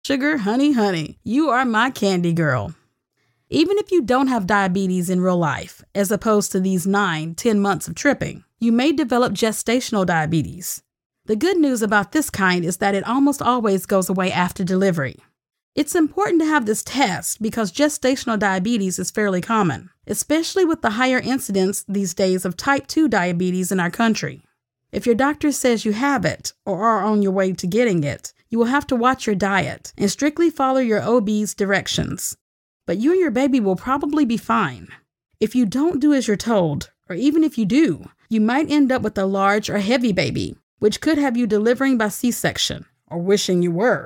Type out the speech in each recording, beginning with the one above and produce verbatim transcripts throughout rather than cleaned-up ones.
Sugar, honey, honey, you are my candy girl. Even if you don't have diabetes in real life, as opposed to these nine, ten months of tripping, you may develop gestational diabetes. The good news about this kind is that it almost always goes away after delivery. It's important to have this test because gestational diabetes is fairly common, especially with the higher incidence these days of type two diabetes in our country. If your doctor says you have it or are on your way to getting it, you will have to watch your diet and strictly follow your O B's directions. But you and your baby will probably be fine. If you don't do as you're told, or even if you do, you might end up with a large or heavy baby, which could have you delivering by C-section or wishing you were.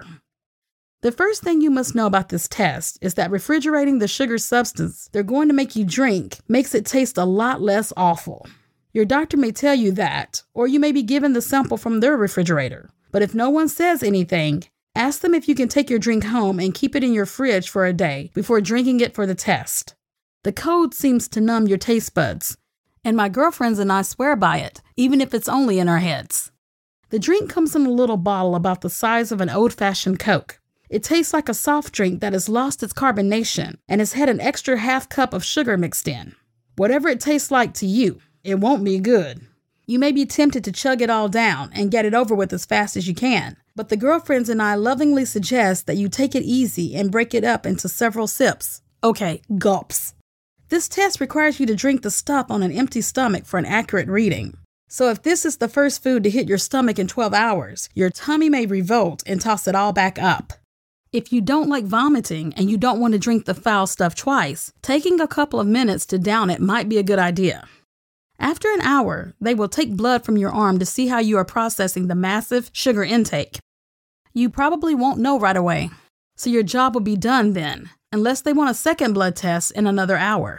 The first thing you must know about this test is that refrigerating the sugar substance they're going to make you drink makes it taste a lot less awful. Your doctor may tell you that, or you may be given the sample from their refrigerator. But if no one says anything, ask them if you can take your drink home and keep it in your fridge for a day before drinking it for the test. The code seems to numb your taste buds, and my girlfriends and I swear by it, even if it's only in our heads. The drink comes in a little bottle about the size of an old-fashioned Coke. It tastes like a soft drink that has lost its carbonation and has had an extra half cup of sugar mixed in. Whatever it tastes like to you, it won't be good. You may be tempted to chug it all down and get it over with as fast as you can, but the girlfriends and I lovingly suggest that you take it easy and break it up into several sips. Okay, gulps. This test requires you to drink the stuff on an empty stomach for an accurate reading. So if this is the first food to hit your stomach in twelve hours, your tummy may revolt and toss it all back up. If you don't like vomiting and you don't want to drink the foul stuff twice, taking a couple of minutes to down it might be a good idea. After an hour, they will take blood from your arm to see how you are processing the massive sugar intake. You probably won't know right away, so your job will be done then, unless they want a second blood test in another hour.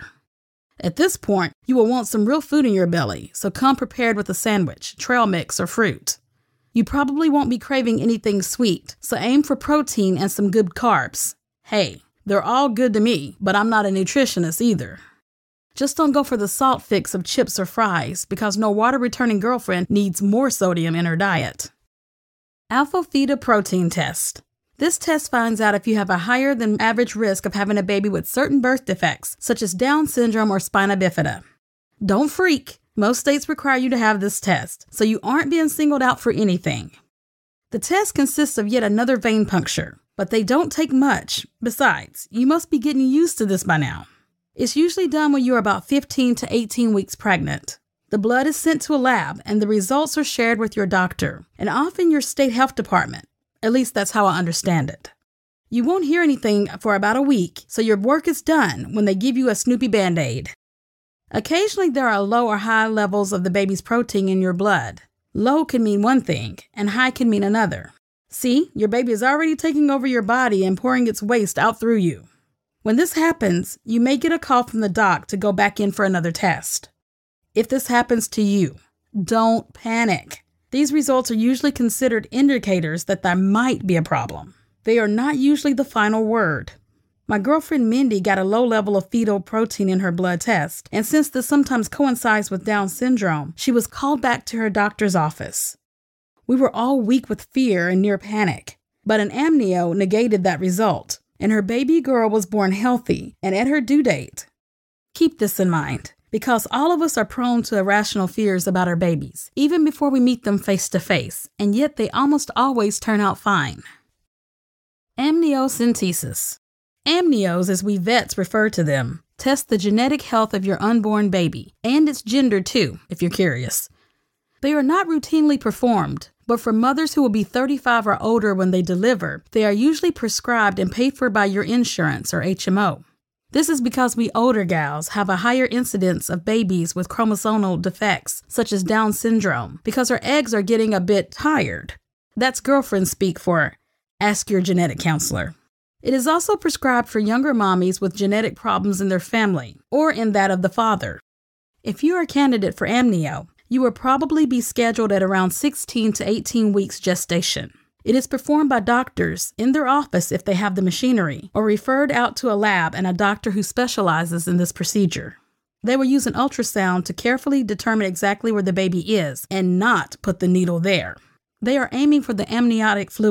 At this point, you will want some real food in your belly, so come prepared with a sandwich, trail mix, or fruit. You probably won't be craving anything sweet, so aim for protein and some good carbs. Hey, they're all good to me, but I'm not a nutritionist either. Just don't go for the salt fix of chips or fries, because no water-returning girlfriend needs more sodium in her diet. Alpha-fetoprotein test. This test finds out if you have a higher than average risk of having a baby with certain birth defects, such as Down syndrome or spina bifida. Don't freak. Most states require you to have this test, so you aren't being singled out for anything. The test consists of yet another vein puncture, but they don't take much. Besides, you must be getting used to this by now. It's usually done when you're about fifteen to eighteen weeks pregnant. The blood is sent to a lab, and the results are shared with your doctor, and often your state health department. At least that's how I understand it. You won't hear anything for about a week, so your work is done when they give you a Snoopy Band-Aid. Occasionally, there are low or high levels of the baby's protein in your blood. Low can mean one thing, and high can mean another. See, your baby is already taking over your body and pouring its waste out through you. When this happens, you may get a call from the doc to go back in for another test. If this happens to you, don't panic. These results are usually considered indicators that there might be a problem. They are not usually the final word. My girlfriend Mindy got a low level of fetal protein in her blood test, and since this sometimes coincides with Down syndrome, she was called back to her doctor's office. We were all weak with fear and near panic, but an amnio negated that result, and her baby girl was born healthy and at her due date. Keep this in mind, because all of us are prone to irrational fears about our babies, even before we meet them face to face, and yet they almost always turn out fine. Amniocentesis. Amnios, as we vets refer to them, test the genetic health of your unborn baby, and its gender too, if you're curious. They are not routinely performed, but for mothers who will be thirty-five or older when they deliver, they are usually prescribed and paid for by your insurance or H M O. This is because we older gals have a higher incidence of babies with chromosomal defects, such as Down syndrome, because our eggs are getting a bit tired. That's girlfriend speak for ask your genetic counselor. It is also prescribed for younger mommies with genetic problems in their family, or in that of the father. If you are a candidate for amnio, you will probably be scheduled at around sixteen to eighteen weeks gestation. It is performed by doctors in their office if they have the machinery, or referred out to a lab and a doctor who specializes in this procedure. They will use an ultrasound to carefully determine exactly where the baby is and not put the needle there. They are aiming for the amniotic fluid,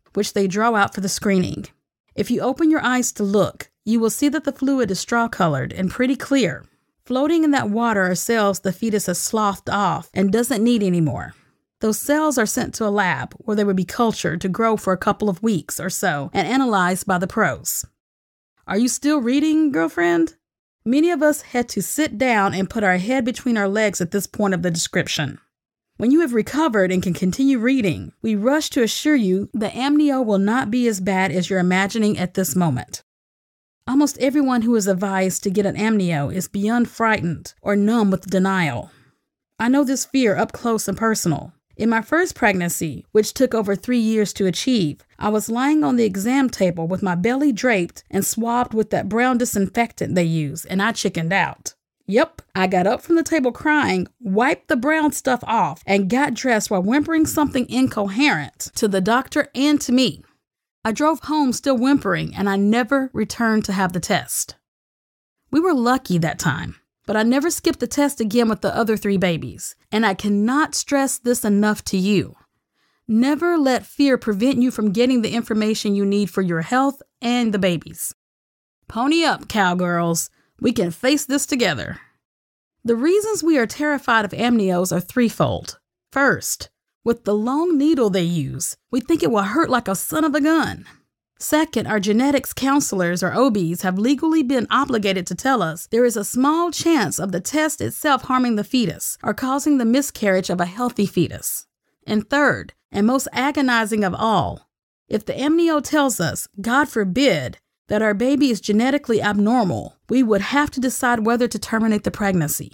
which they draw out for the screening. If you open your eyes to look, you will see that the fluid is straw-colored and pretty clear. Floating in that water are cells the fetus has sloughed off and doesn't need anymore. Those cells are sent to a lab where they would be cultured to grow for a couple of weeks or so and analyzed by the pros. Are you still reading, girlfriend? Many of us had to sit down and put our head between our legs at this point of the description. When you have recovered and can continue reading, we rush to assure you the amnio will not be as bad as you're imagining at this moment. Almost everyone who is advised to get an amnio is beyond frightened or numb with denial. I know this fear up close and personal. In my first pregnancy, which took over three years to achieve, I was lying on the exam table with my belly draped and swabbed with that brown disinfectant they use, and I chickened out. Yep, I got up from the table crying, wiped the brown stuff off, and got dressed while whimpering something incoherent to the doctor and to me. I drove home still whimpering, and I never returned to have the test. We were lucky that time. But I never skipped the test again with the other three babies, and I cannot stress this enough to you. Never let fear prevent you from getting the information you need for your health and the babies. Pony up, cowgirls. We can face this together. The reasons we are terrified of amnios are threefold. First, with the long needle they use, we think it will hurt like a son of a gun. Second, our genetics counselors or O Bs have legally been obligated to tell us there is a small chance of the test itself harming the fetus or causing the miscarriage of a healthy fetus. And third, and most agonizing of all, if the amnio tells us, God forbid, that our baby is genetically abnormal, we would have to decide whether to terminate the pregnancy.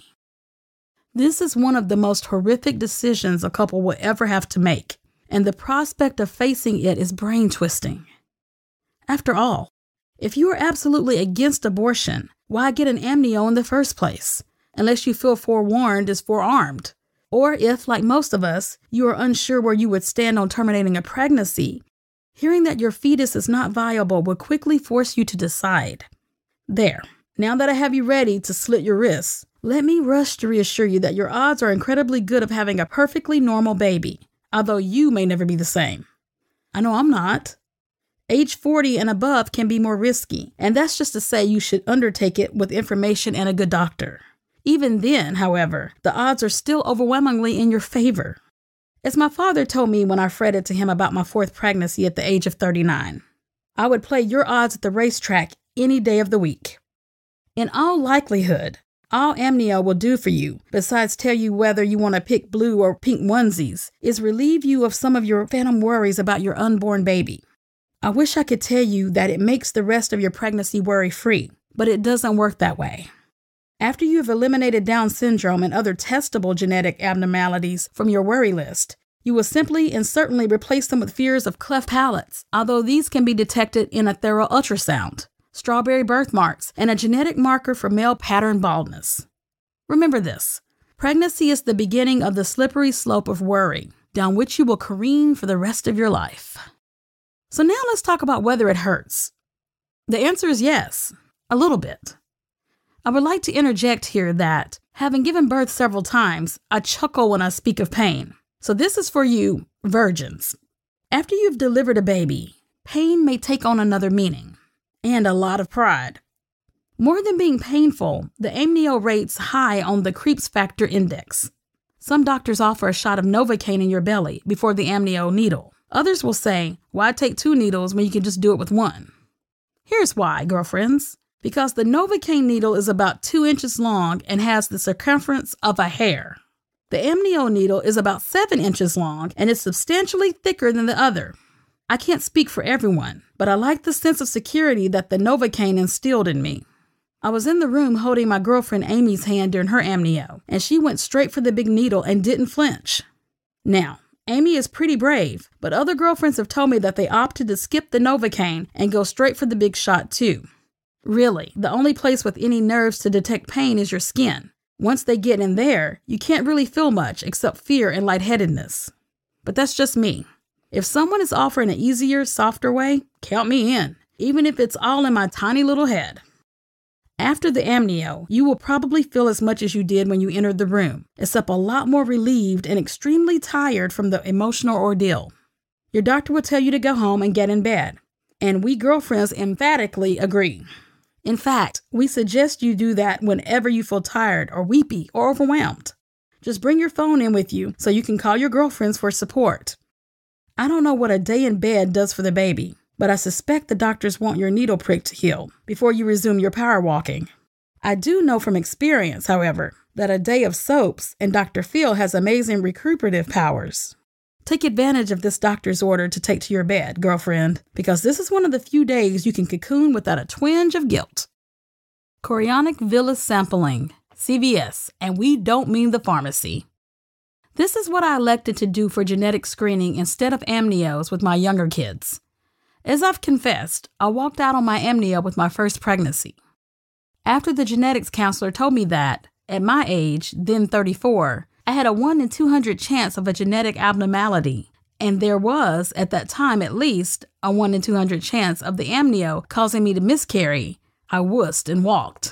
This is one of the most horrific decisions a couple will ever have to make, and the prospect of facing it is brain-twisting. After all, if you are absolutely against abortion, why get an amnio in the first place? Unless you feel forewarned is forearmed. Or if, like most of us, you are unsure where you would stand on terminating a pregnancy, hearing that your fetus is not viable will quickly force you to decide. There, now that I have you ready to slit your wrists, let me rush to reassure you that your odds are incredibly good of having a perfectly normal baby, although you may never be the same. I know I'm not. Age forty and above can be more risky, and that's just to say you should undertake it with information and a good doctor. Even then, however, the odds are still overwhelmingly in your favor. As my father told me when I fretted to him about my fourth pregnancy at the age of thirty-nine, I would play your odds at the racetrack any day of the week. In all likelihood, all amnio will do for you, besides tell you whether you want to pick blue or pink onesies, is relieve you of some of your phantom worries about your unborn baby. I wish I could tell you that it makes the rest of your pregnancy worry-free, but it doesn't work that way. After you have eliminated Down syndrome and other testable genetic abnormalities from your worry list, you will simply and certainly replace them with fears of cleft palates, although these can be detected in a thorough ultrasound, strawberry birthmarks, and a genetic marker for male pattern baldness. Remember this, pregnancy is the beginning of the slippery slope of worry, down which you will careen for the rest of your life. So now let's talk about whether it hurts. The answer is yes, a little bit. I would like to interject here that, having given birth several times, I chuckle when I speak of pain. So this is for you, virgins. After you've delivered a baby, pain may take on another meaning, and a lot of pride. More than being painful, the amnio rates high on the Creeps Factor Index. Some doctors offer a shot of Novocaine in your belly before the amnio needle. Others will say, why take two needles when you can just do it with one? Here's why, girlfriends. Because the Novocaine needle is about two inches long and has the circumference of a hair. The amnio needle is about seven inches long and is substantially thicker than the other. I can't speak for everyone, but I like the sense of security that the Novocaine instilled in me. I was in the room holding my girlfriend Amy's hand during her amnio, and she went straight for the big needle and didn't flinch. Now, Amy is pretty brave, but other girlfriends have told me that they opted to skip the Novocaine and go straight for the big shot too. Really, the only place with any nerves to detect pain is your skin. Once they get in there, you can't really feel much except fear and lightheadedness. But that's just me. If someone is offering an easier, softer way, count me in, even if it's all in my tiny little head. After the amnio, you will probably feel as much as you did when you entered the room, except a lot more relieved and extremely tired from the emotional ordeal. your doctor will tell you to go home and get in bed. And we girlfriends emphatically agree. In fact, we suggest you do that whenever you feel tired or weepy or overwhelmed. Just bring your phone in with you so you can call your girlfriends for support. I don't know what a day in bed does for the baby, but I suspect the doctors want your needle prick to heal before you resume your power walking. I do know from experience, however, that a day of soaps and Doctor Phil has amazing recuperative powers. Take advantage of this doctor's order to take to your bed, girlfriend, because this is one of the few days you can cocoon without a twinge of guilt. Chorionic villus sampling, C V S, and we don't mean the pharmacy. This is what I elected to do for genetic screening instead of amnios with my younger kids. As I've confessed, I walked out on my amnio with my first pregnancy. After the genetics counselor told me that, at my age, then thirty-four, I had a one in two hundred chance of a genetic abnormality, and there was, at that time at least, a one in two hundred chance of the amnio causing me to miscarry, I wussed and walked.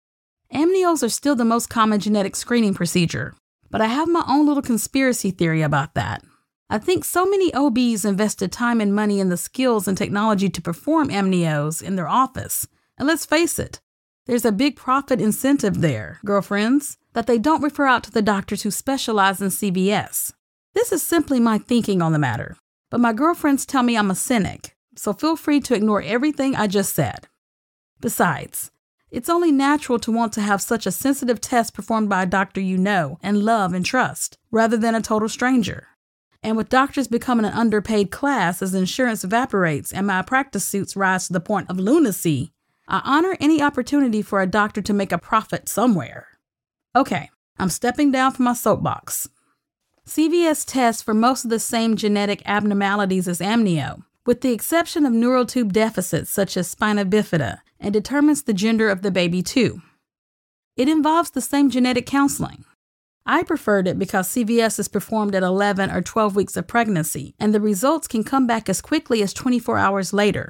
Amnios are still the most common genetic screening procedure, but I have my own little conspiracy theory about that. I think so many O Bs invested time and money in the skills and technology to perform amnios in their office, and let's face it, there's a big profit incentive there, girlfriends, that they don't refer out to the doctors who specialize in C V S. This is simply my thinking on the matter, but my girlfriends tell me I'm a cynic, so feel free to ignore everything I just said. Besides, it's only natural to want to have such a sensitive test performed by a doctor you know and love and trust, rather than a total stranger. And with doctors becoming an underpaid class as insurance evaporates and malpractice suits rise to the point of lunacy, I honor any opportunity for a doctor to make a profit somewhere. Okay, I'm stepping down from my soapbox. C V S tests for most of the same genetic abnormalities as amnio, with the exception of neural tube deficits such as spina bifida, and determines the gender of the baby too. It involves the same genetic counseling. I preferred it because C V S is performed at eleven or twelve weeks of pregnancy, and the results can come back as quickly as twenty-four hours later.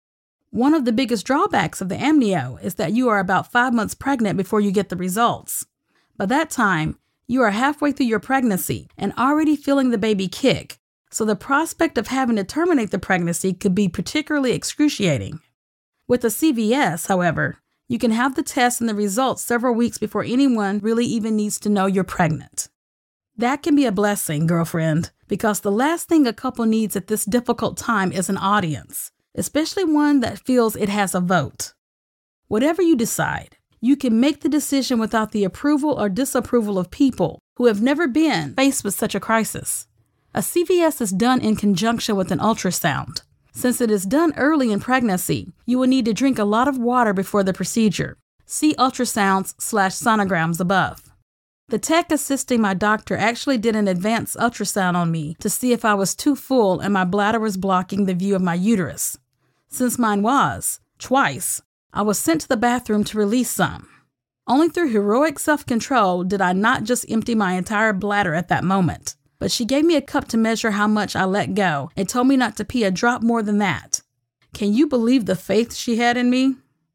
One of the biggest drawbacks of the amnio is that you are about five months pregnant before you get the results. By that time, you are halfway through your pregnancy and already feeling the baby kick, so the prospect of having to terminate the pregnancy could be particularly excruciating. With a C V S, however, you can have the test and the results several weeks before anyone really even needs to know you're pregnant. That can be a blessing, girlfriend, because the last thing a couple needs at this difficult time is an audience, especially one that feels it has a vote. Whatever you decide, you can make the decision without the approval or disapproval of people who have never been faced with such a crisis. A C V S is done in conjunction with an ultrasound. Since it is done early in pregnancy, you will need to drink a lot of water before the procedure. See ultrasounds slash sonograms above. The tech assisting my doctor actually did an advanced ultrasound on me to see if I was too full and my bladder was blocking the view of my uterus. Since mine was, twice, I was sent to the bathroom to release some. Only through heroic self-control did I not just empty my entire bladder at that moment, but she gave me a cup to measure how much I let go and told me not to pee a drop more than that. Can you believe the faith she had in me?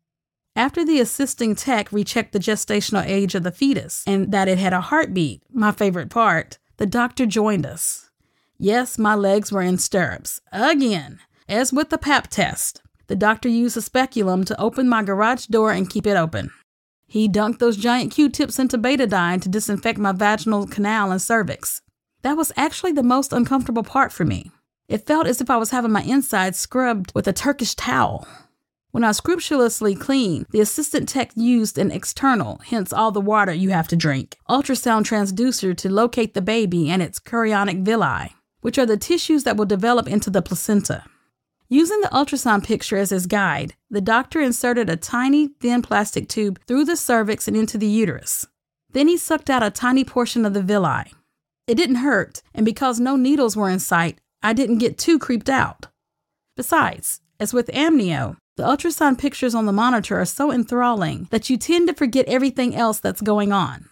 After the assisting tech rechecked the gestational age of the fetus and that it had a heartbeat, my favorite part, the doctor joined us. Yes, my legs were in stirrups. Again, as with the pap test, the doctor used a speculum to open my garage door and keep it open. He dunked those giant Q-tips into betadine to disinfect my vaginal canal and cervix. That was actually the most uncomfortable part for me. It felt as if I was having my insides scrubbed with a Turkish towel. When I was scrupulously clean, the assistant tech used an external, hence all the water you have to drink, ultrasound transducer to locate the baby and its chorionic villi, which are the tissues that will develop into the placenta. Using the ultrasound picture as his guide, the doctor inserted a tiny, thin plastic tube through the cervix and into the uterus. Then he sucked out a tiny portion of the villi. It didn't hurt, and because no needles were in sight, I didn't get too creeped out. Besides, as with amnio, the ultrasound pictures on the monitor are so enthralling that you tend to forget everything else that's going on.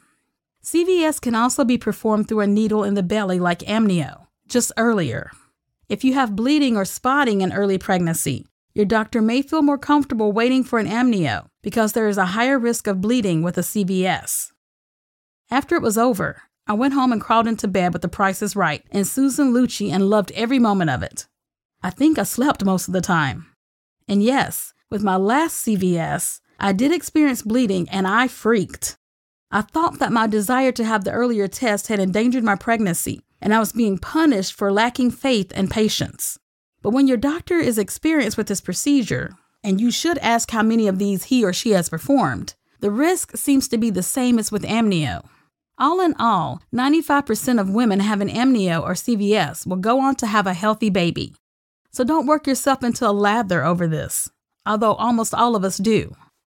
C V S can also be performed through a needle in the belly like amnio, just earlier. If you have bleeding or spotting in early pregnancy, your doctor may feel more comfortable waiting for an amnio because there is a higher risk of bleeding with a C V S. After it was over, I went home and crawled into bed with The Price is Right and Susan Lucci and loved every moment of it. I think I slept most of the time. And yes, with my last C V S, I did experience bleeding and I freaked. I thought that my desire to have the earlier test had endangered my pregnancy, and I was being punished for lacking faith and patience. But when your doctor is experienced with this procedure, and you should ask how many of these he or she has performed, the risk seems to be the same as with amnio. All in all, ninety-five percent of women having amnio or C V S will go on to have a healthy baby. So don't work yourself into a lather over this, although almost all of us do.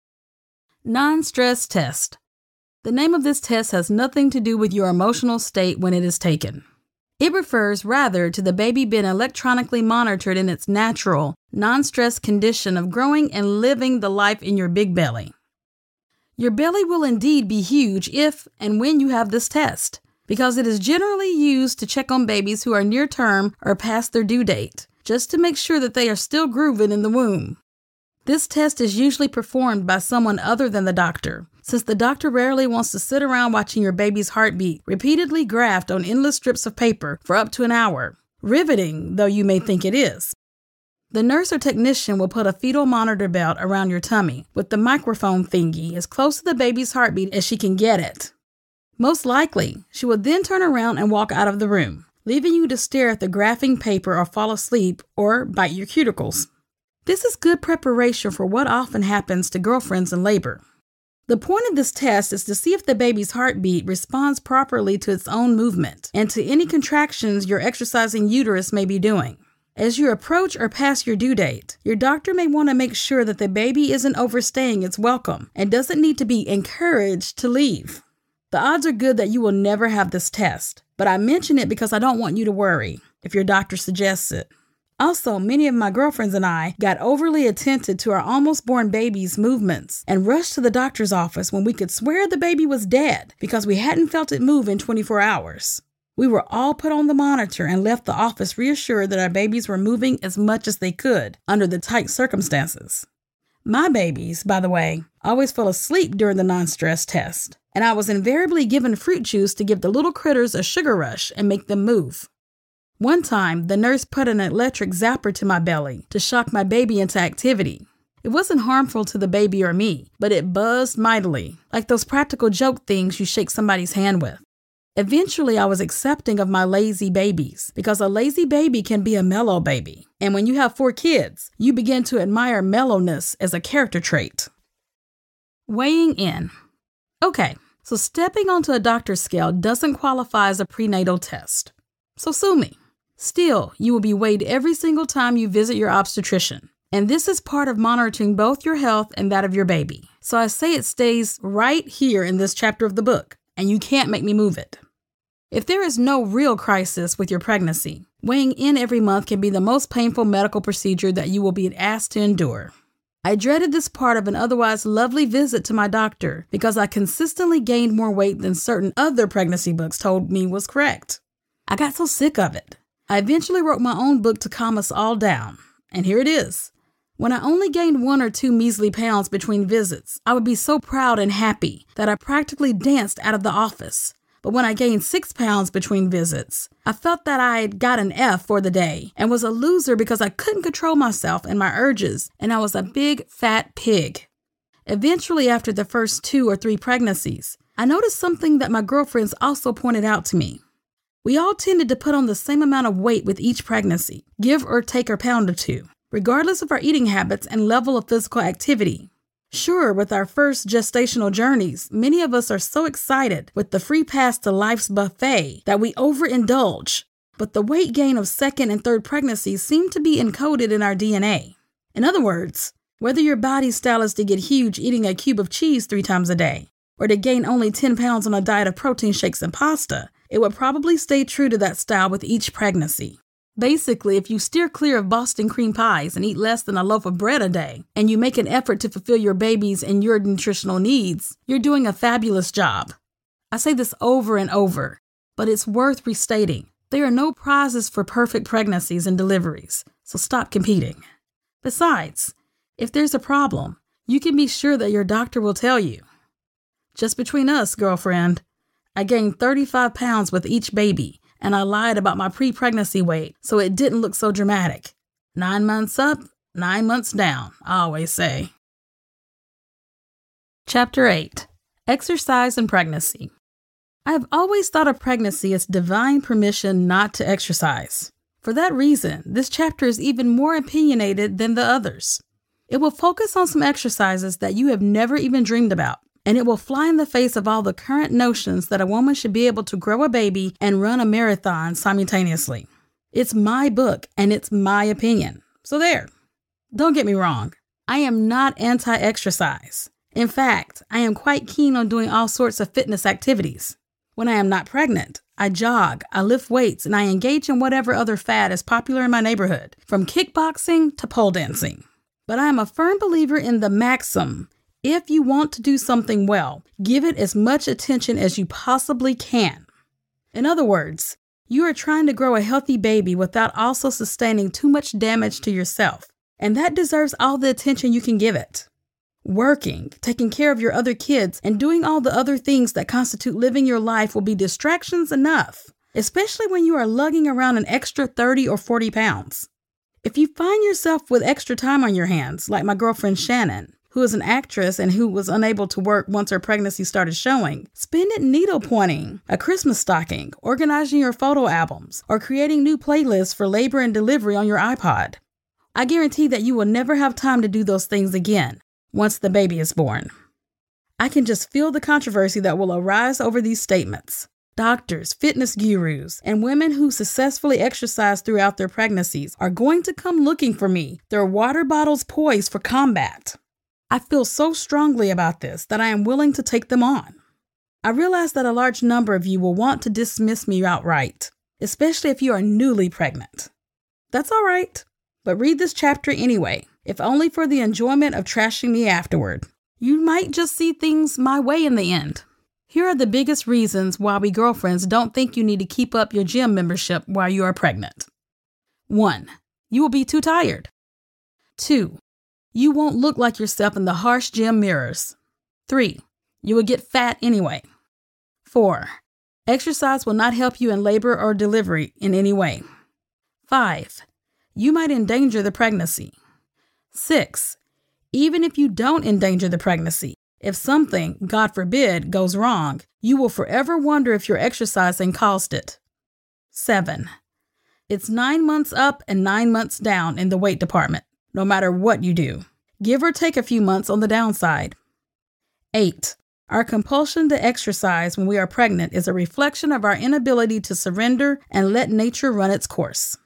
Non-stress test. The name of this test has nothing to do with your emotional state when it is taken. It refers rather to the baby being electronically monitored in its natural, non-stress condition of growing and living the life in your big belly. Your belly will indeed be huge if and when you have this test, because it is generally used to check on babies who are near term or past their due date, just to make sure that they are still grooving in the womb. This test is usually performed by someone other than the doctor, since the doctor rarely wants to sit around watching your baby's heartbeat repeatedly graphed on endless strips of paper for up to an hour, riveting though you may think it is. The nurse or technician will put a fetal monitor belt around your tummy with the microphone thingy as close to the baby's heartbeat as she can get it. Most likely, she will then turn around and walk out of the room, leaving you to stare at the graphing paper or fall asleep or bite your cuticles. This is good preparation for what often happens to girlfriends in labor. The point of this test is to see if the baby's heartbeat responds properly to its own movement and to any contractions your exercising uterus may be doing. As you approach or pass your due date, your doctor may want to make sure that the baby isn't overstaying its welcome and doesn't need to be encouraged to leave. The odds are good that you will never have this test, but I mention it because I don't want you to worry if your doctor suggests it. Also, many of my girlfriends and I got overly attentive to our almost born baby's movements and rushed to the doctor's office when we could swear the baby was dead because we hadn't felt it move in twenty-four hours. We were all put on the monitor and left the office reassured that our babies were moving as much as they could under the tight circumstances. My babies, by the way, always fell asleep during the non-stress test, and I was invariably given fruit juice to give the little critters a sugar rush and make them move. One time, the nurse put an electric zapper to my belly to shock my baby into activity. It wasn't harmful to the baby or me, but it buzzed mightily, like those practical joke things you shake somebody's hand with. Eventually, I was accepting of my lazy babies, because a lazy baby can be a mellow baby. And when you have four kids, you begin to admire mellowness as a character trait. Weighing in. Okay, so stepping onto a doctor's scale doesn't qualify as a prenatal test. So sue me. Still, you will be weighed every single time you visit your obstetrician. And this is part of monitoring both your health and that of your baby. So I say it stays right here in this chapter of the book, and you can't make me move it. If there is no real crisis with your pregnancy, weighing in every month can be the most painful medical procedure that you will be asked to endure. I dreaded this part of an otherwise lovely visit to my doctor because I consistently gained more weight than certain other pregnancy books told me was correct. I got so sick of it. I eventually wrote my own book to calm us all down, and here it is. When I only gained one or two measly pounds between visits, I would be so proud and happy that I practically danced out of the office. But when I gained six pounds between visits, I felt that I had got an F for the day and was a loser because I couldn't control myself and my urges, and I was a big, fat pig. Eventually, after the first two or three pregnancies, I noticed something that my girlfriends also pointed out to me. We all tended to put on the same amount of weight with each pregnancy, give or take a pound or two, regardless of our eating habits and level of physical activity. Sure, with our first gestational journeys, many of us are so excited with the free pass to life's buffet that we overindulge, but the weight gain of second and third pregnancies seem to be encoded in our D N A. In other words, whether your body style is to get huge eating a cube of cheese three times a day, or to gain only ten pounds on a diet of protein shakes and pasta, it would probably stay true to that style with each pregnancy. Basically, if you steer clear of Boston cream pies and eat less than a loaf of bread a day, and you make an effort to fulfill your baby's and your nutritional needs, you're doing a fabulous job. I say this over and over, but it's worth restating. There are no prizes for perfect pregnancies and deliveries, so stop competing. Besides, if there's a problem, you can be sure that your doctor will tell you. Just between us, girlfriend, I gained thirty-five pounds with each baby, and I lied about my pre-pregnancy weight so it didn't look so dramatic. Nine months up, nine months down, I always say. Chapter eight. Exercise and Pregnancy. I have always thought of pregnancy as divine permission not to exercise. For that reason, this chapter is even more opinionated than the others. It will focus on some exercises that you have never even dreamed about, and it will fly in the face of all the current notions that a woman should be able to grow a baby and run a marathon simultaneously. It's my book, and it's my opinion. So there. Don't get me wrong. I am not anti-exercise. In fact, I am quite keen on doing all sorts of fitness activities. When I am not pregnant, I jog, I lift weights, and I engage in whatever other fad is popular in my neighborhood, from kickboxing to pole dancing. But I am a firm believer in the maxim, if you want to do something well, give it as much attention as you possibly can. In other words, you are trying to grow a healthy baby without also sustaining too much damage to yourself, and that deserves all the attention you can give it. Working, taking care of your other kids, and doing all the other things that constitute living your life will be distractions enough, especially when you are lugging around an extra thirty or forty pounds. If you find yourself with extra time on your hands, like my girlfriend Shannon, who is an actress and who was unable to work once her pregnancy started showing, spend it needle pointing, a Christmas stocking, organizing your photo albums, or creating new playlists for labor and delivery on your iPod. I guarantee that you will never have time to do those things again once the baby is born. I can just feel the controversy that will arise over these statements. Doctors, fitness gurus, and women who successfully exercise throughout their pregnancies are going to come looking for me, their water bottles poised for combat. I feel so strongly about this that I am willing to take them on. I realize that a large number of you will want to dismiss me outright, especially if you are newly pregnant. That's all right, but read this chapter anyway, if only for the enjoyment of trashing me afterward. You might just see things my way in the end. Here are the biggest reasons why we girlfriends don't think you need to keep up your gym membership while you are pregnant. One, you will be too tired. Two, you won't look like yourself in the harsh gym mirrors. Three, you will get fat anyway. Four, exercise will not help you in labor or delivery in any way. Five, you might endanger the pregnancy. Six, even if you don't endanger the pregnancy, if something, God forbid, goes wrong, you will forever wonder if your exercising caused it. Seven, it's nine months up and nine months down in the weight department, no matter what you do. Give or take a few months on the downside. Eight, our compulsion to exercise when we are pregnant is a reflection of our inability to surrender and let nature run its course.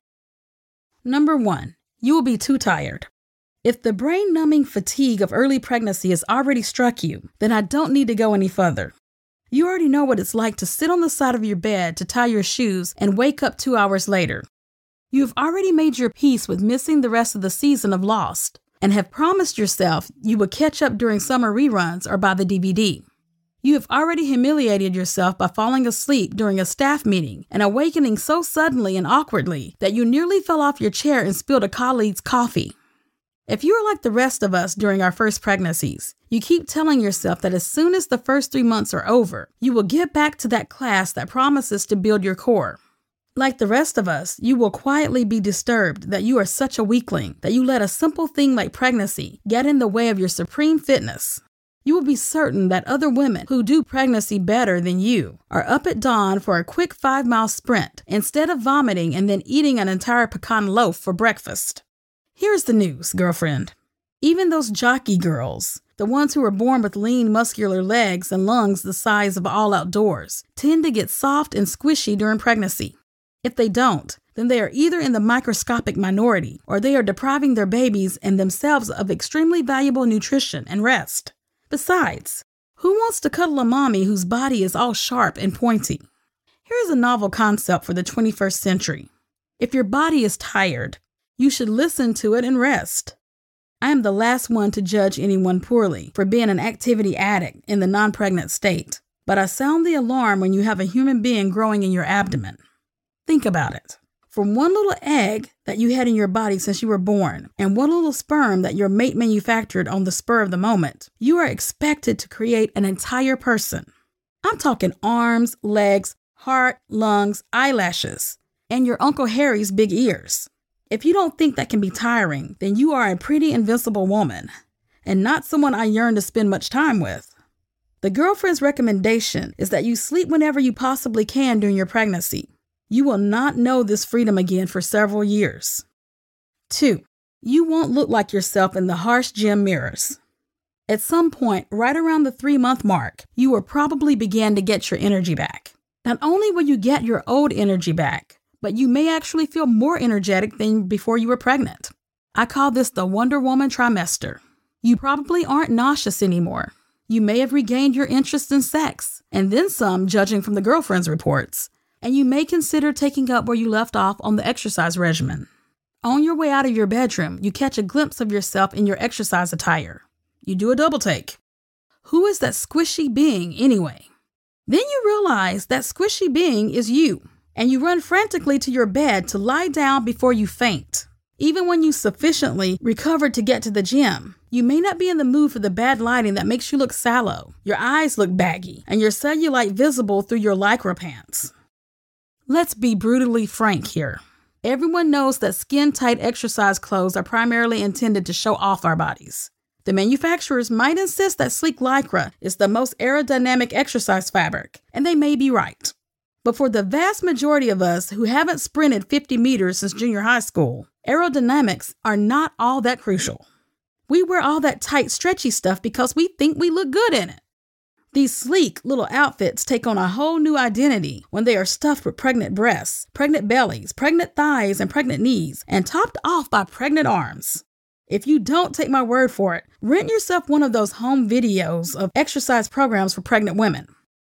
Number one, you will be too tired. If the brain-numbing fatigue of early pregnancy has already struck you, then I don't need to go any further. You already know what it's like to sit on the side of your bed to tie your shoes and wake up two hours later. You have already made your peace with missing the rest of the season of Lost and have promised yourself you will catch up during summer reruns or by the D V D. You have already humiliated yourself by falling asleep during a staff meeting and awakening so suddenly and awkwardly that you nearly fell off your chair and spilled a colleague's coffee. If you are like the rest of us during our first pregnancies, you keep telling yourself that as soon as the first three months are over, you will get back to that class that promises to build your core. Like the rest of us, you will quietly be disturbed that you are such a weakling that you let a simple thing like pregnancy get in the way of your supreme fitness. You will be certain that other women who do pregnancy better than you are up at dawn for a quick five-mile sprint instead of vomiting and then eating an entire pecan loaf for breakfast. Here's the news, girlfriend. Even those jockey girls, the ones who are born with lean, muscular legs and lungs the size of all outdoors, tend to get soft and squishy during pregnancy. If they don't, then they are either in the microscopic minority or they are depriving their babies and themselves of extremely valuable nutrition and rest. Besides, who wants to cuddle a mommy whose body is all sharp and pointy? Here's a novel concept for the twenty-first century. If your body is tired, you should listen to it and rest. I am the last one to judge anyone poorly for being an activity addict in the non-pregnant state, but I sound the alarm when you have a human being growing in your abdomen. Think about it. From one little egg that you had in your body since you were born and one little sperm that your mate manufactured on the spur of the moment, you are expected to create an entire person. I'm talking arms, legs, heart, lungs, eyelashes, and your Uncle Harry's big ears. If you don't think that can be tiring, then you are a pretty invincible woman, and not someone I yearn to spend much time with. The girlfriend's recommendation is that you sleep whenever you possibly can during your pregnancy. You will not know this freedom again for several years. Two, you won't look like yourself in the harsh gym mirrors. At some point, right around the three-month mark, you will probably begin to get your energy back. Not only will you get your old energy back, but you may actually feel more energetic than before you were pregnant. I call this the Wonder Woman trimester. You probably aren't nauseous anymore. You may have regained your interest in sex, and then some, judging from the girlfriend's reports. And you may consider taking up where you left off on the exercise regimen. On your way out of your bedroom, you catch a glimpse of yourself in your exercise attire. You do a double take. Who is that squishy being anyway? Then you realize that squishy being is you, and you run frantically to your bed to lie down before you faint. Even when you sufficiently recovered to get to the gym, you may not be in the mood for the bad lighting that makes you look sallow, your eyes look baggy, and your cellulite visible through your Lycra pants. Let's be brutally frank here. Everyone knows that skin-tight exercise clothes are primarily intended to show off our bodies. The manufacturers might insist that sleek Lycra is the most aerodynamic exercise fabric, and they may be right. But for the vast majority of us who haven't sprinted fifty meters since junior high school, aerodynamics are not all that crucial. We wear all that tight, stretchy stuff because we think we look good in it. These sleek little outfits take on a whole new identity when they are stuffed with pregnant breasts, pregnant bellies, pregnant thighs, and pregnant knees, and topped off by pregnant arms. If you don't take my word for it, rent yourself one of those home videos of exercise programs for pregnant women.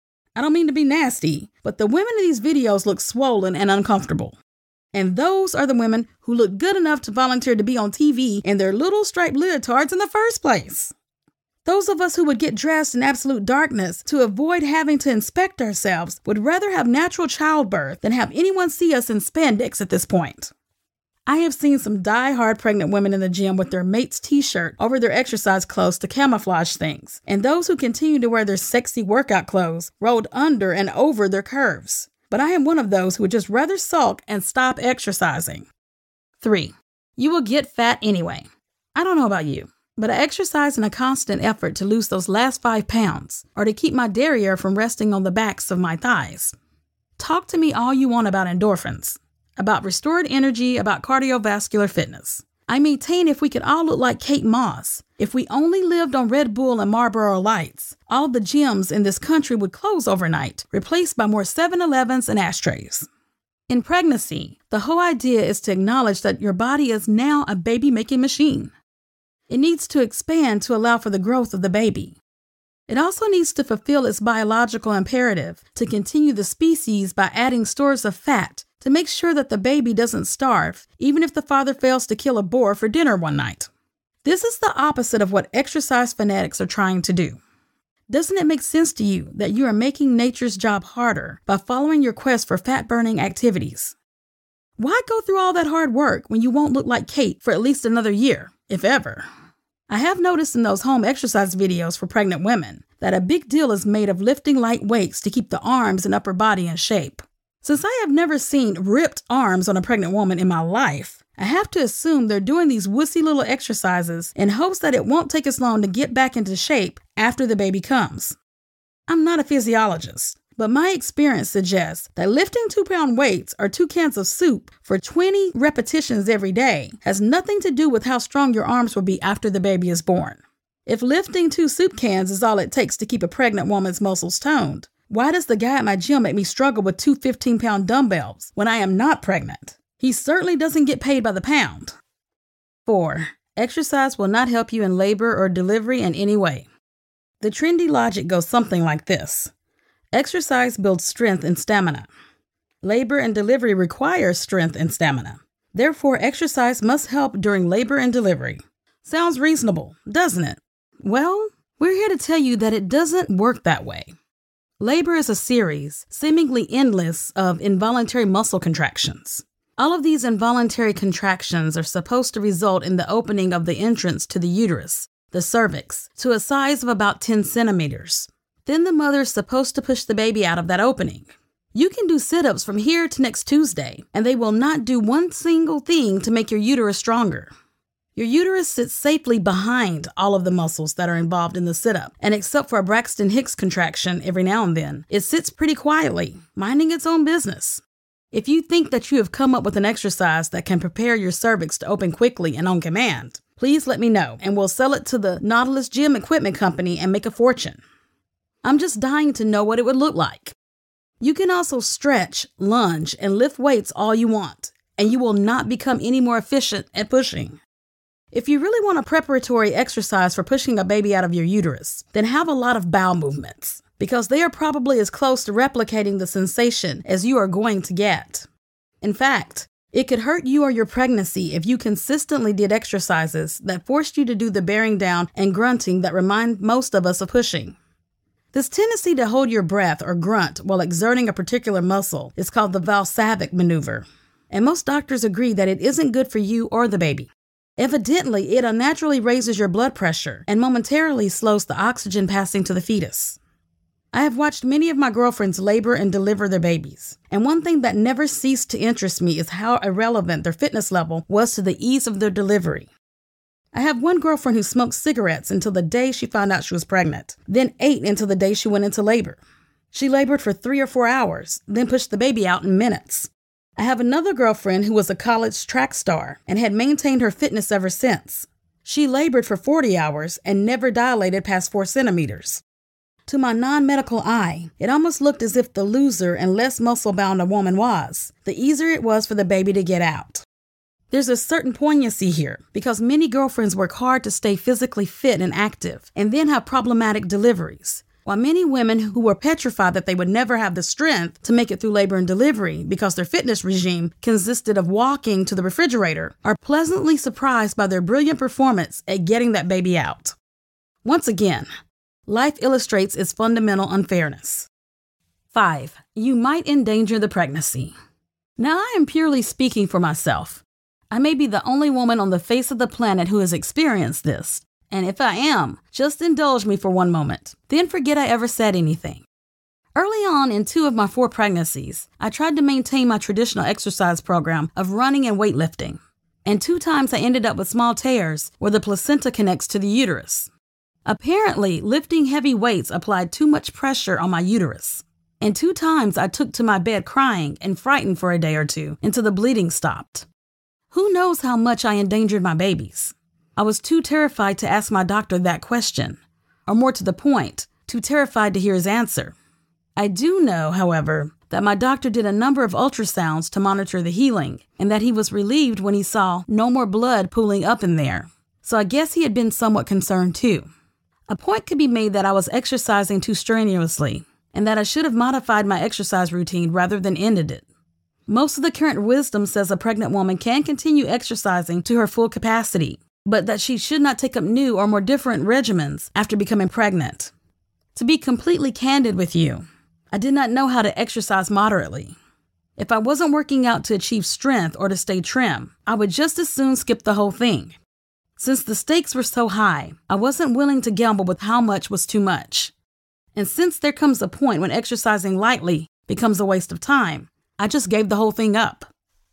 I don't mean to be nasty, but the women in these videos look swollen and uncomfortable. And those are the women who look good enough to volunteer to be on T V in their little striped leotards in the first place. Those of us who would get dressed in absolute darkness to avoid having to inspect ourselves would rather have natural childbirth than have anyone see us in spandex at this point. I have seen some die-hard pregnant women in the gym with their mate's t-shirt over their exercise clothes to camouflage things, and those who continue to wear their sexy workout clothes rolled under and over their curves. But I am one of those who would just rather sulk and stop exercising. Three, you will get fat anyway. I don't know about you, but I exercise in a constant effort to lose those last five pounds or to keep my derriere from resting on the backs of my thighs. Talk to me all you want about endorphins, about restored energy, about cardiovascular fitness. I maintain if we could all look like Kate Moss, if we only lived on Red Bull and Marlboro Lights, all the gyms in this country would close overnight, replaced by more seven elevens and ashtrays. In pregnancy, the whole idea is to acknowledge that your body is now a baby-making machine. It needs to expand to allow for the growth of the baby. It also needs to fulfill its biological imperative to continue the species by adding stores of fat to make sure that the baby doesn't starve, even if the father fails to kill a boar for dinner one night. This is the opposite of what exercise fanatics are trying to do. Doesn't it make sense to you that you are making nature's job harder by following your quest for fat-burning activities? Why go through all that hard work when you won't look like Kate for at least another year, if ever? I have noticed in those home exercise videos for pregnant women that a big deal is made of lifting light weights to keep the arms and upper body in shape. Since I have never seen ripped arms on a pregnant woman in my life, I have to assume they're doing these wussy little exercises in hopes that it won't take as long to get back into shape after the baby comes. I'm not a physiologist, but my experience suggests that lifting two-pound weights or two cans of soup for twenty repetitions every day has nothing to do with how strong your arms will be after the baby is born. If lifting two soup cans is all it takes to keep a pregnant woman's muscles toned, why does the guy at my gym make me struggle with two fifteen-pound dumbbells when I am not pregnant? He certainly doesn't get paid by the pound. Four, exercise will not help you in labor or delivery in any way. The trendy logic goes something like this. Exercise builds strength and stamina. Labor and delivery require strength and stamina. Therefore, exercise must help during labor and delivery. Sounds reasonable, doesn't it? Well, we're here to tell you that it doesn't work that way. Labor is a series, seemingly endless, of involuntary muscle contractions. All of these involuntary contractions are supposed to result in the opening of the entrance to the uterus, the cervix, to a size of about ten centimeters. Then the mother is supposed to push the baby out of that opening. You can do sit-ups from here to next Tuesday, and they will not do one single thing to make your uterus stronger. Your uterus sits safely behind all of the muscles that are involved in the sit-up, and except for a Braxton Hicks contraction every now and then, it sits pretty quietly, minding its own business. If you think that you have come up with an exercise that can prepare your cervix to open quickly and on command, please let me know, and we'll sell it to the Nautilus Gym Equipment Company and make a fortune. I'm just dying to know what it would look like. You can also stretch, lunge, and lift weights all you want, and you will not become any more efficient at pushing. If you really want a preparatory exercise for pushing a baby out of your uterus, then have a lot of bowel movements, because they are probably as close to replicating the sensation as you are going to get. In fact, it could hurt you or your pregnancy if you consistently did exercises that forced you to do the bearing down and grunting that remind most of us of pushing. This tendency to hold your breath or grunt while exerting a particular muscle is called the Valsalvic maneuver, and most doctors agree that it isn't good for you or the baby. Evidently, it unnaturally raises your blood pressure and momentarily slows the oxygen passing to the fetus. I have watched many of my girlfriends labor and deliver their babies, and one thing that never ceased to interest me is how irrelevant their fitness level was to the ease of their delivery. I have one girlfriend who smoked cigarettes until the day she found out she was pregnant, then ate until the day she went into labor. She labored for three or four hours, then pushed the baby out in minutes. I have another girlfriend who was a college track star and had maintained her fitness ever since. She labored for forty hours and never dilated past four centimeters. To my non-medical eye, it almost looked as if the looser and less muscle-bound a woman was, the easier it was for the baby to get out. There's a certain poignancy here because many girlfriends work hard to stay physically fit and active and then have problematic deliveries, while many women who were petrified that they would never have the strength to make it through labor and delivery because their fitness regime consisted of walking to the refrigerator are pleasantly surprised by their brilliant performance at getting that baby out. Once again, life illustrates its fundamental unfairness. Five, you might endanger the pregnancy. Now, I am purely speaking for myself. I may be the only woman on the face of the planet who has experienced this, and if I am, just indulge me for one moment, then forget I ever said anything. Early on in two of my four pregnancies, I tried to maintain my traditional exercise program of running and weightlifting, and two times I ended up with small tears where the placenta connects to the uterus. Apparently, lifting heavy weights applied too much pressure on my uterus, and two times I took to my bed crying and frightened for a day or two until the bleeding stopped. Who knows how much I endangered my babies? I was too terrified to ask my doctor that question, or more to the point, too terrified to hear his answer. I do know, however, that my doctor did a number of ultrasounds to monitor the healing, and that he was relieved when he saw no more blood pooling up in there. So I guess he had been somewhat concerned too. A point could be made that I was exercising too strenuously, and that I should have modified my exercise routine rather than ended it. Most of the current wisdom says a pregnant woman can continue exercising to her full capacity, but that she should not take up new or more different regimens after becoming pregnant. To be completely candid with you, I did not know how to exercise moderately. If I wasn't working out to achieve strength or to stay trim, I would just as soon skip the whole thing. Since the stakes were so high, I wasn't willing to gamble with how much was too much. And since there comes a point when exercising lightly becomes a waste of time, I just gave the whole thing up.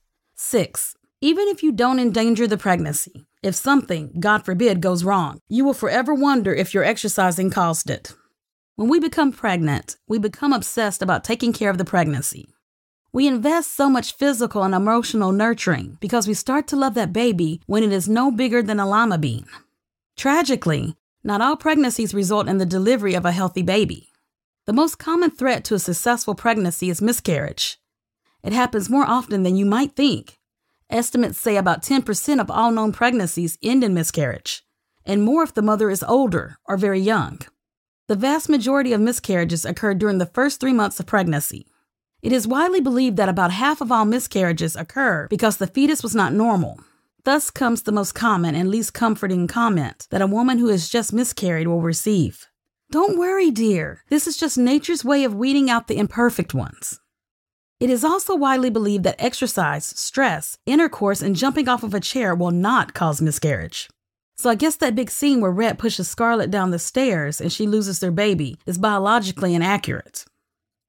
Six, even if you don't endanger the pregnancy, if something, God forbid, goes wrong, you will forever wonder if your exercising caused it. When we become pregnant, we become obsessed about taking care of the pregnancy. We invest so much physical and emotional nurturing because we start to love that baby when it is no bigger than a lima bean. Tragically, not all pregnancies result in the delivery of a healthy baby. The most common threat to a successful pregnancy is miscarriage. It happens more often than you might think. Estimates say about ten percent of all known pregnancies end in miscarriage, and more if the mother is older or very young. The vast majority of miscarriages occur during the first three months of pregnancy. It is widely believed that about half of all miscarriages occur because the fetus was not normal. Thus comes the most common and least comforting comment that a woman who has just miscarried will receive. Don't worry, dear. This is just nature's way of weeding out the imperfect ones. It is also widely believed that exercise, stress, intercourse, and jumping off of a chair will not cause miscarriage. So I guess that big scene where Rhett pushes Scarlett down the stairs and she loses their baby is biologically inaccurate.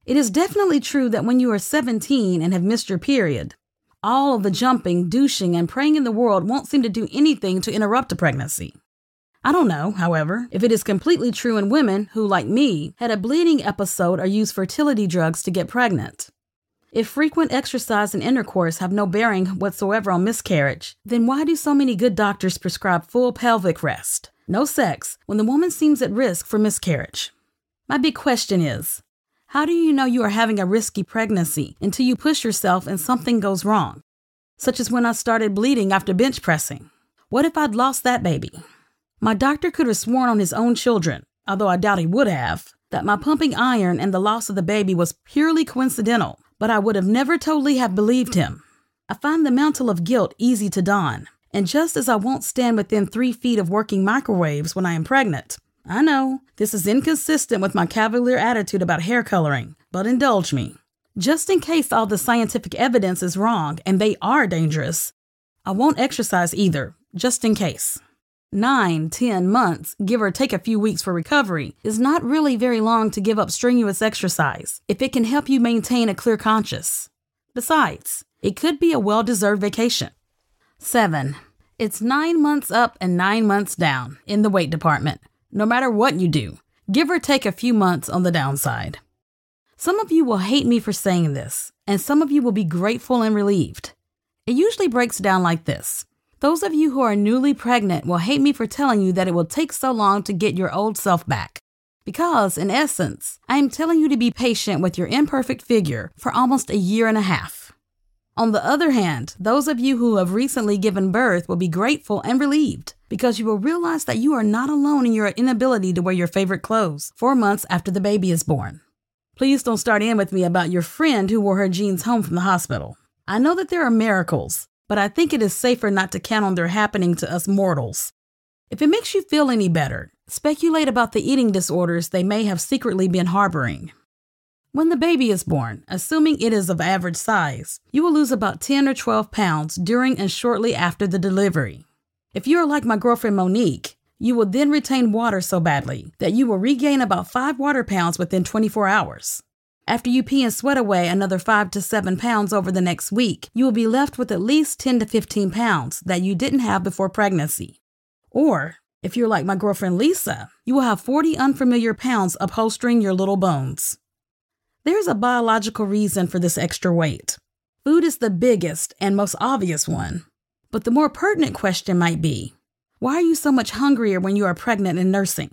It is definitely true that when you are seventeen and have missed your period, all of the jumping, douching, and praying in the world won't seem to do anything to interrupt a pregnancy. I don't know, however, if it is completely true in women who, like me, had a bleeding episode or used fertility drugs to get pregnant. If frequent exercise and intercourse have no bearing whatsoever on miscarriage, then why do so many good doctors prescribe full pelvic rest, no sex, when the woman seems at risk for miscarriage? My big question is, how do you know you are having a risky pregnancy until you push yourself and something goes wrong? Such as when I started bleeding after bench pressing. What if I'd lost that baby? My doctor could have sworn on his own children, although I doubt he would have, that my pumping iron and the loss of the baby was purely coincidental, but I would have never totally have believed him. I find the mantle of guilt easy to don, and just as I won't stand within three feet of working microwaves when I am pregnant, I know this is inconsistent with my cavalier attitude about hair coloring, but indulge me. Just in case all the scientific evidence is wrong and they are dangerous, I won't exercise either, just in case. Nine, ten months, give or take a few weeks for recovery, is not really very long to give up strenuous exercise if it can help you maintain a clear conscience. Besides, it could be a well-deserved vacation. Seven, it's nine months up and nine months down in the weight department, no matter what you do, give or take a few months on the downside. Some of you will hate me for saying this, and some of you will be grateful and relieved. It usually breaks down like this. Those of you who are newly pregnant will hate me for telling you that it will take so long to get your old self back. Because, in essence, I am telling you to be patient with your imperfect figure for almost a year and a half. On the other hand, those of you who have recently given birth will be grateful and relieved because you will realize that you are not alone in your inability to wear your favorite clothes four months after the baby is born. Please don't start in with me about your friend who wore her jeans home from the hospital. I know that there are miracles, but I think it is safer not to count on their happening to us mortals. If it makes you feel any better, speculate about the eating disorders they may have secretly been harboring. When the baby is born, assuming it is of average size, you will lose about ten or twelve pounds during and shortly after the delivery. If you are like my girlfriend Monique, you will then retain water so badly that you will regain about five water pounds within twenty-four hours. After you pee and sweat away another five to seven pounds over the next week, you will be left with at least ten to fifteen pounds that you didn't have before pregnancy. Or, if you're like my girlfriend Lisa, you will have forty unfamiliar pounds upholstering your little bones. There's a biological reason for this extra weight. Food is the biggest and most obvious one. But the more pertinent question might be, why are you so much hungrier when you are pregnant and nursing?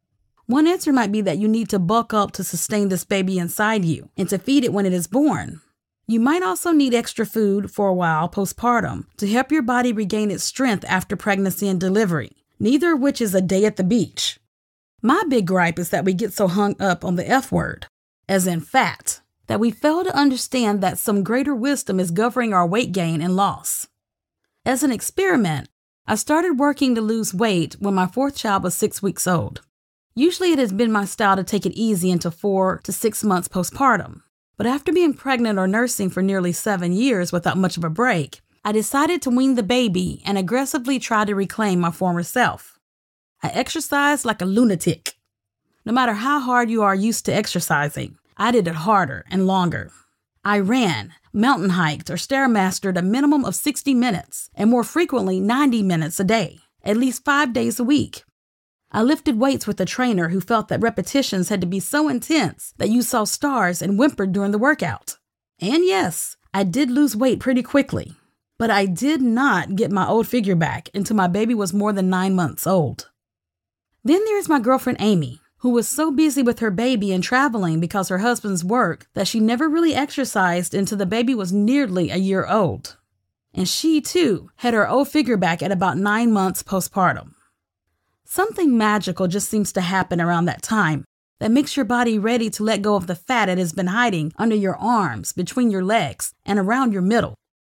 One answer might be that you need to bulk up to sustain this baby inside you and to feed it when it is born. You might also need extra food for a while postpartum to help your body regain its strength after pregnancy and delivery, neither of which is a day at the beach. My big gripe is that we get so hung up on the F word, as in fat, that we fail to understand that some greater wisdom is governing our weight gain and loss. As an experiment, I started working to lose weight when my fourth child was six weeks old. Usually it has been my style to take it easy until four to six months postpartum. But after being pregnant or nursing for nearly seven years without much of a break, I decided to wean the baby and aggressively try to reclaim my former self. I exercised like a lunatic. No matter how hard you are used to exercising, I did it harder and longer. I ran, mountain hiked, or stairmastered a minimum of sixty minutes, and more frequently ninety minutes a day, at least five days a week. I lifted weights with a trainer who felt that repetitions had to be so intense that you saw stars and whimpered during the workout. And yes, I did lose weight pretty quickly, but I did not get my old figure back until my baby was more than nine months old. Then there's my girlfriend Amy, who was so busy with her baby and traveling because her husband's work that she never really exercised until the baby was nearly a year old. And she, too, had her old figure back at about nine months postpartum. Something magical just seems to happen around that time that makes your body ready to let go of the fat it has been hiding under your arms, between your legs, and around your middle.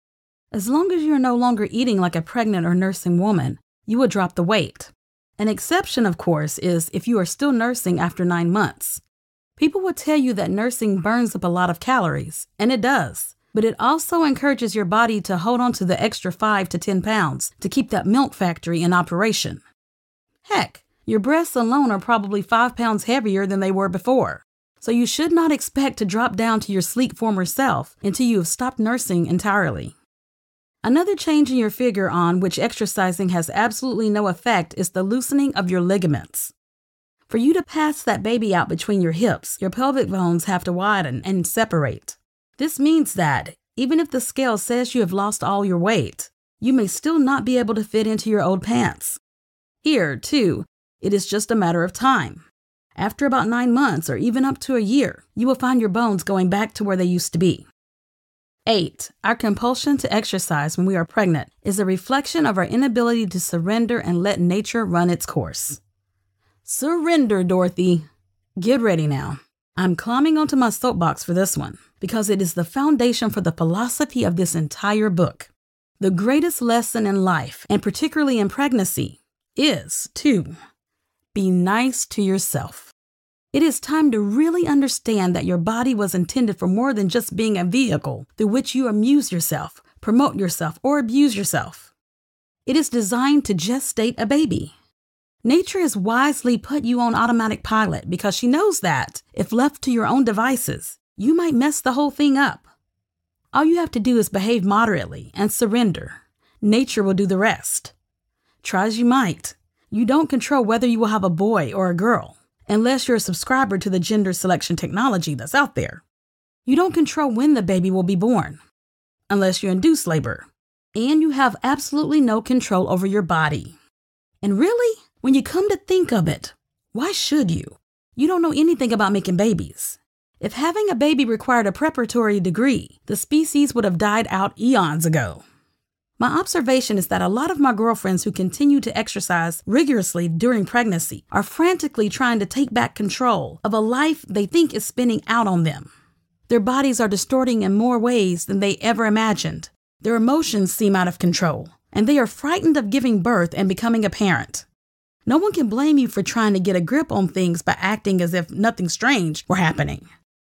As long as you're no longer eating like a pregnant or nursing woman, you will drop the weight. An exception, of course, is if you are still nursing after nine months. People will tell you that nursing burns up a lot of calories, and it does, but it also encourages your body to hold on to the extra five to ten pounds to keep that milk factory in operation. Heck, your breasts alone are probably five pounds heavier than they were before, so you should not expect to drop down to your sleek former self until you have stopped nursing entirely. Another change in your figure on which exercising has absolutely no effect is the loosening of your ligaments. For you to pass that baby out between your hips, your pelvic bones have to widen and separate. This means that, even if the scale says you have lost all your weight, you may still not be able to fit into your old pants. Here, too, it is just a matter of time. After about nine months or even up to a year, you will find your bones going back to where they used to be. eight. Our compulsion to exercise when we are pregnant is a reflection of our inability to surrender and let nature run its course. Surrender, Dorothy. Get ready now. I'm climbing onto my soapbox for this one because it is the foundation for the philosophy of this entire book. The greatest lesson in life, and particularly in pregnancy, is to be nice to yourself. It is time to really understand that your body was intended for more than just being a vehicle through which you amuse yourself, promote yourself, or abuse yourself. It is designed to gestate a baby. Nature has wisely put you on automatic pilot because she knows that, if left to your own devices, you might mess the whole thing up. All you have to do is behave moderately and surrender. Nature will do the rest. Try as you might, you don't control whether you will have a boy or a girl, unless you're a subscriber to the gender selection technology that's out there. You don't control when the baby will be born, unless you induce labor. And you have absolutely no control over your body. And really, when you come to think of it, why should you? You don't know anything about making babies. If having a baby required a preparatory degree, the species would have died out eons ago. My observation is that a lot of my girlfriends who continue to exercise rigorously during pregnancy are frantically trying to take back control of a life they think is spinning out on them. Their bodies are distorting in more ways than they ever imagined. Their emotions seem out of control, and they are frightened of giving birth and becoming a parent. No one can blame you for trying to get a grip on things by acting as if nothing strange were happening.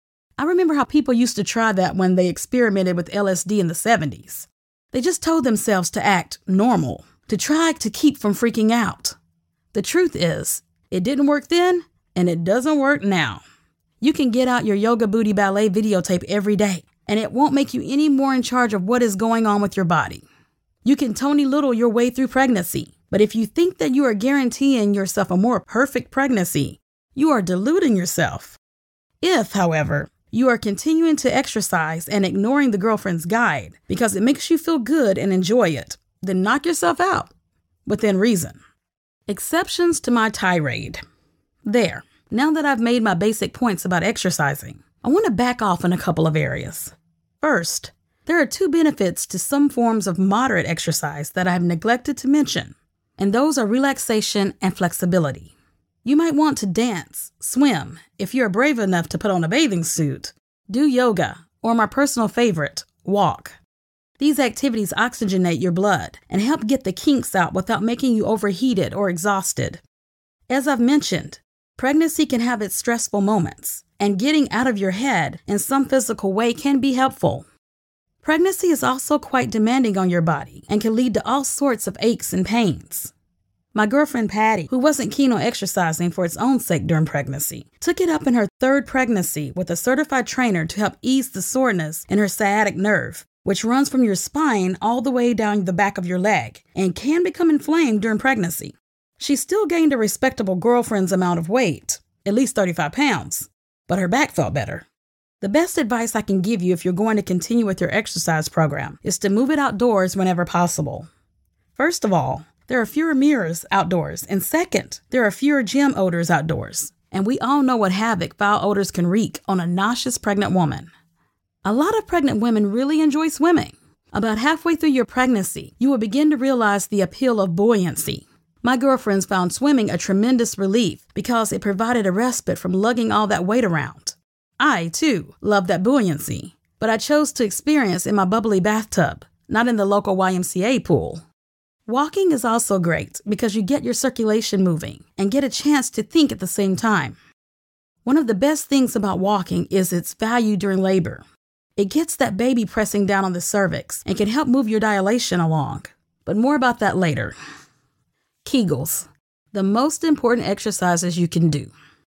I remember how people used to try that when they experimented with L S D in the seventies. They just told themselves to act normal, to try to keep from freaking out. The truth is, it didn't work then, and it doesn't work now. You can get out your Yoga Booty Ballet videotape every day, and it won't make you any more in charge of what is going on with your body. You can Tony Little your way through pregnancy, but if you think that you are guaranteeing yourself a more perfect pregnancy, you are deluding yourself. If, however, you are continuing to exercise and ignoring the girlfriend's guide because it makes you feel good and enjoy it, then knock yourself out, within reason. Exceptions to my tirade. There, now that I've made my basic points about exercising, I want to back off in a couple of areas. First, there are two benefits to some forms of moderate exercise that I have neglected to mention, and those are relaxation and flexibility. You might want to dance, swim, if you're brave enough to put on a bathing suit, do yoga, or my personal favorite, walk. These activities oxygenate your blood and help get the kinks out without making you overheated or exhausted. As I've mentioned, pregnancy can have its stressful moments, and getting out of your head in some physical way can be helpful. Pregnancy is also quite demanding on your body and can lead to all sorts of aches and pains. My girlfriend Patty, who wasn't keen on exercising for its own sake during pregnancy, took it up in her third pregnancy with a certified trainer to help ease the soreness in her sciatic nerve, which runs from your spine all the way down the back of your leg and can become inflamed during pregnancy. She still gained a respectable girlfriend's amount of weight, at least thirty-five pounds, but her back felt better. The best advice I can give you if you're going to continue with your exercise program is to move it outdoors whenever possible. First of all, there are fewer mirrors outdoors, and second, there are fewer gym odors outdoors, and we all know what havoc foul odors can wreak on a nauseous pregnant woman. A lot of pregnant women really enjoy swimming. About halfway through your pregnancy, you will begin to realize the appeal of buoyancy. My girlfriends found swimming a tremendous relief because it provided a respite from lugging all that weight around. I, too, love that buoyancy, but I chose to experience in my bubbly bathtub, not in the local Y M C A pool. Walking is also great because you get your circulation moving and get a chance to think at the same time. One of the best things about walking is its value during labor. It gets that baby pressing down on the cervix and can help move your dilation along, but more about that later. Kegels, the most important exercises you can do.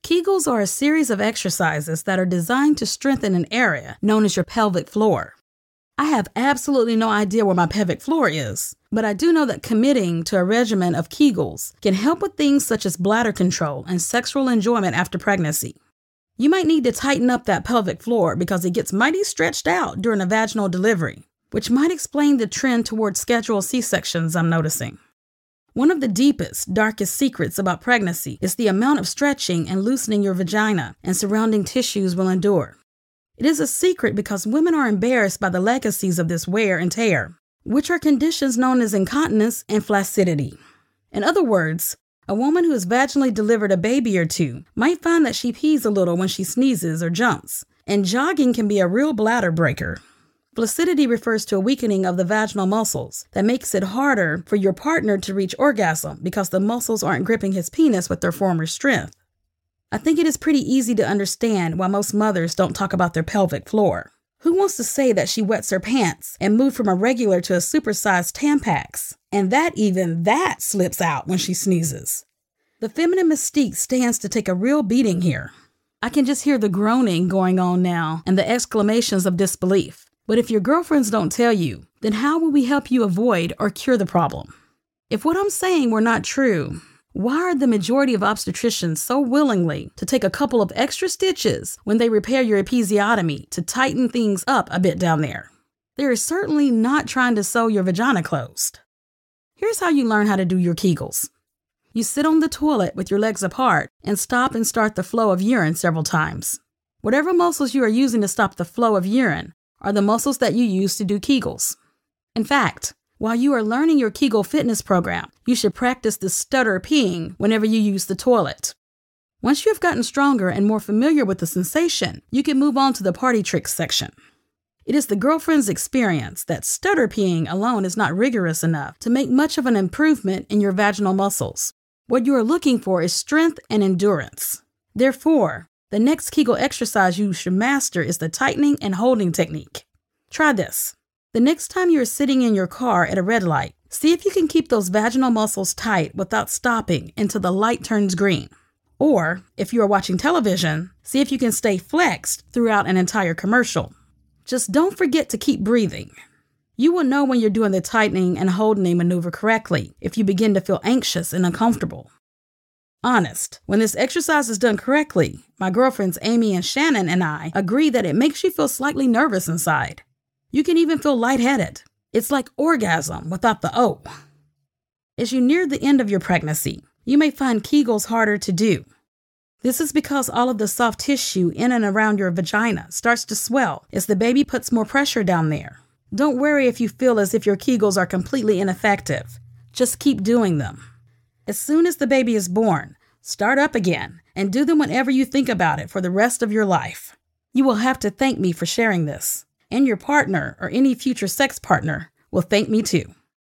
Kegels are a series of exercises that are designed to strengthen an area known as your pelvic floor. I have absolutely no idea where my pelvic floor is, but I do know that committing to a regimen of Kegels can help with things such as bladder control and sexual enjoyment after pregnancy. You might need to tighten up that pelvic floor because it gets mighty stretched out during a vaginal delivery, which might explain the trend toward scheduled C-sections I'm noticing. One of the deepest, darkest secrets about pregnancy is the amount of stretching and loosening your vagina and surrounding tissues will endure. It is a secret because women are embarrassed by the legacies of this wear and tear, which are conditions known as incontinence and flaccidity. In other words, a woman who has vaginally delivered a baby or two might find that she pees a little when she sneezes or jumps, and jogging can be a real bladder breaker. Flaccidity refers to a weakening of the vaginal muscles that makes it harder for your partner to reach orgasm because the muscles aren't gripping his penis with their former strength. I think it is pretty easy to understand why most mothers don't talk about their pelvic floor. Who wants to say that she wets her pants and moved from a regular to a supersized Tampax, and that even that slips out when she sneezes? The feminine mystique stands to take a real beating here. I can just hear the groaning going on now and the exclamations of disbelief. But if your girlfriends don't tell you, then how will we help you avoid or cure the problem? If what I'm saying were not true, why are the majority of obstetricians so willingly to take a couple of extra stitches when they repair your episiotomy to tighten things up a bit down there? They are certainly not trying to sew your vagina closed. Here's how you learn how to do your Kegels. You sit on the toilet with your legs apart and stop and start the flow of urine several times. Whatever muscles you are using to stop the flow of urine are the muscles that you use to do Kegels. In fact, while you are learning your Kegel fitness program, you should practice the stutter peeing whenever you use the toilet. Once you have gotten stronger and more familiar with the sensation, you can move on to the party tricks section. It is the girlfriend's experience that stutter peeing alone is not rigorous enough to make much of an improvement in your vaginal muscles. What you are looking for is strength and endurance. Therefore, the next Kegel exercise you should master is the tightening and holding technique. Try this. The next time you are sitting in your car at a red light, see if you can keep those vaginal muscles tight without stopping until the light turns green. Or, if you are watching television, see if you can stay flexed throughout an entire commercial. Just don't forget to keep breathing. You will know when you're doing the tightening and holding maneuver correctly if you begin to feel anxious and uncomfortable. Honest, when this exercise is done correctly, my girlfriends Amy and Shannon and I agree that it makes you feel slightly nervous inside. You can even feel lightheaded. It's like orgasm without the O. As you near the end of your pregnancy, you may find Kegels harder to do. This is because all of the soft tissue in and around your vagina starts to swell as the baby puts more pressure down there. Don't worry if you feel as if your Kegels are completely ineffective. Just keep doing them. As soon as the baby is born, start up again and do them whenever you think about it for the rest of your life. You will have to thank me for sharing this, and your partner or any future sex partner will thank me too.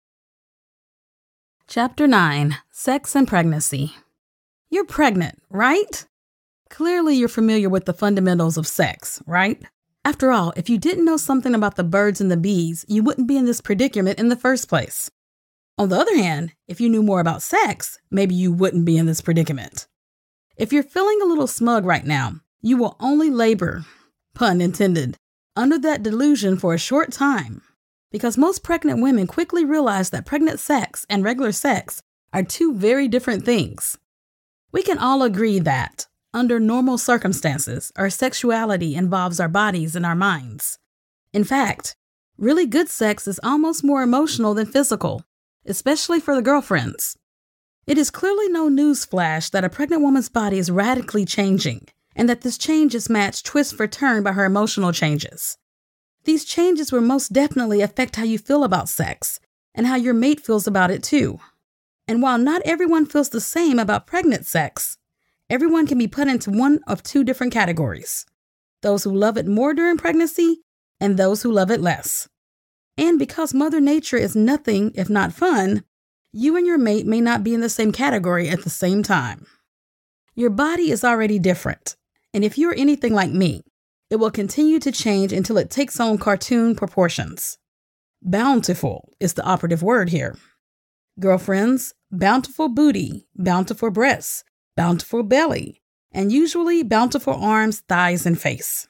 Chapter nine. Sex and Pregnancy. You're pregnant, right? Clearly you're familiar with the fundamentals of sex, right? After all, if you didn't know something about the birds and the bees, you wouldn't be in this predicament in the first place. On the other hand, if you knew more about sex, maybe you wouldn't be in this predicament. If you're feeling a little smug right now, you will only labor, pun intended, under that delusion for a short time, because most pregnant women quickly realize that pregnant sex and regular sex are two very different things. We can all agree that, under normal circumstances, our sexuality involves our bodies and our minds. In fact, really good sex is almost more emotional than physical, especially for the girlfriends. It is clearly no newsflash that a pregnant woman's body is radically changing, and that this change is matched twist for turn by her emotional changes. These changes will most definitely affect how you feel about sex, and how your mate feels about it too. And while not everyone feels the same about pregnant sex, everyone can be put into one of two different categories: those who love it more during pregnancy, and those who love it less. And because Mother Nature is nothing if not fun, you and your mate may not be in the same category at the same time. Your body is already different, and if you're anything like me, it will continue to change until it takes on cartoon proportions. Bountiful is the operative word here. Girlfriends, bountiful booty, bountiful breasts, bountiful belly, and usually bountiful arms, thighs, and face.